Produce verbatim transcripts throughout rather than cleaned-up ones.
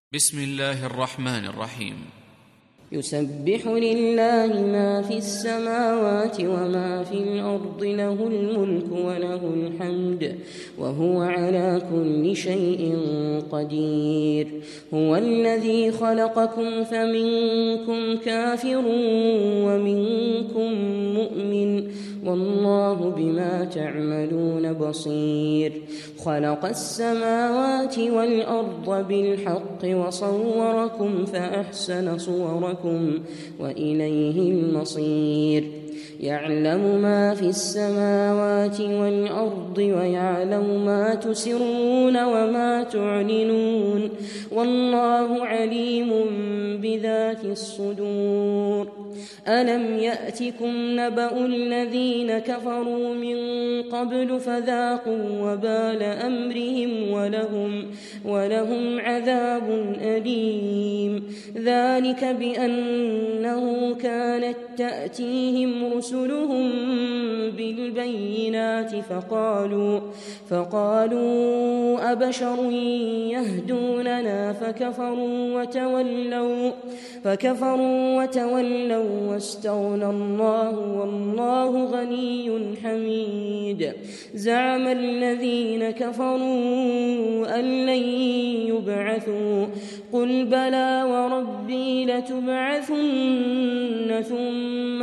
بسم الله الرحمن الرحيم. يسبح لله ما في السماوات وما في الأرض، له الملك وله الحمد وهو على كل شيء قدير. هو الذي خلقكم فمنكم كافر ومنكم مؤمن، والله بما تعملون بصير. خلق السماوات والأرض بالحق وصوركم فأحسن صوركم وإليه المصير. يعلم ما في السماوات والأرض ويعلم ما تسرون وما تعلنون، والله عليم بذات الصدور. ألم يأتكم نبأ الذين كفروا من قبل فذاقوا وبال أمرهم ولهم, ولهم عذاب أليم. ذلك بأنه كانت تأتيهم رسلهم بالبينات فقالوا, فقالوا أبشر يهدوننا فكفروا وتولوا, فكفروا وتولوا واستغنى الله والله غني حميد. زعم الذين كفروا أن لن يبعثوا، قل بلى وربي لتبعثن ثم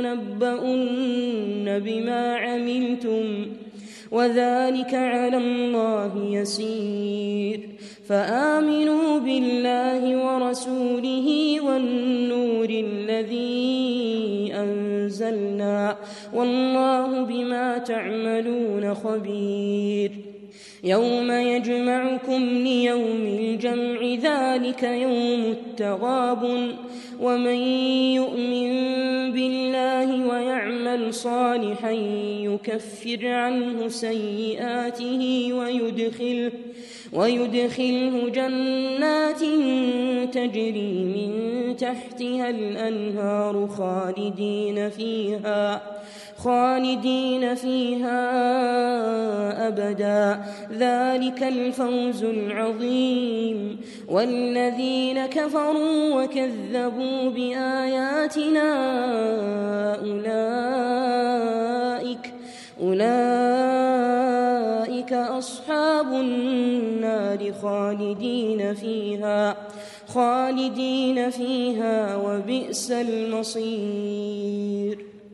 لتنبؤن بما عملتم وذلك على الله يسير. فآمنوا بالله ورسوله والنور الذي أنزلنا، والله بما تعملون خبير. يوم يجمعكم ليوم الجمع، ذلك يوم التغابن. ومن يؤمن بالله ويعمل صالحا يكفر عنه سيئاته ويدخله, ويدخله جنات تجري من تحتها الأنهار خالدين فيها خالدين فيها أبدا، ذلك الفوز العظيم. والذين كفروا وكذبوا بآياتنا أولئك, أولئك أصحاب النار خالدين فيها خالدين فيها وبئس المصير.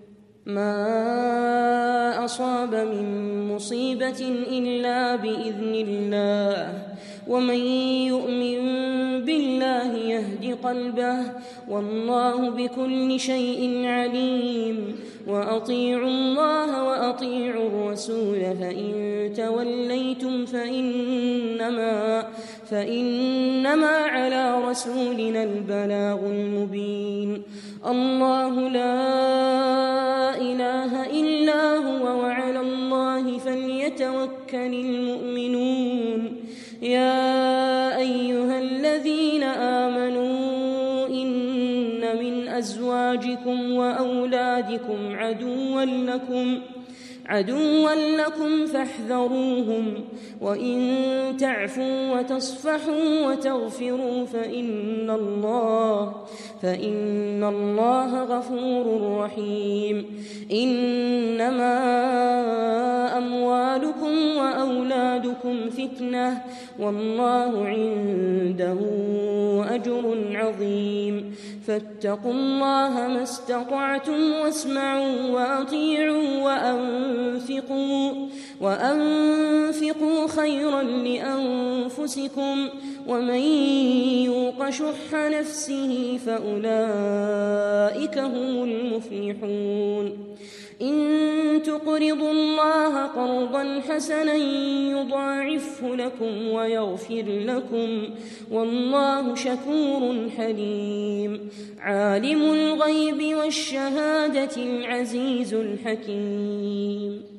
ما أصاب من مصيبة إلا بإذن الله، ومن يؤمن بالله يهد قلبه، والله بكل شيء عليم. وأطيعوا الله وأطيعوا الرسول، فإن توليتم فإنما, فإنما على رسولنا البلاغ المبين. الله لا إله إلا هو وعلى الله فليتوكل المؤمنون. يا أيها الذين آمنوا إن من أزواجكم وأولادكم عدوا لكم عدوا لكم فاحذروهم، وإن تعفوا وتصفحوا وتغفروا فإن الله, فإن الله غفور رحيم. إنما أموالكم وأولادكم فتنة، والله عنده أجر عظيم. فاتقوا الله ما استطعتم واسمعوا وأطيعوا وأنفقوا, وأنفقوا خيرا لأنفسكم، ومن يوق شح نفسه فأولئك هم المفلحون. إن تقرضوا الله قرضا حسنا يضاعفه لكم ويغفر لكم، والله شكور حليم. عالم الغيب والشهادة العزيز الحكيم.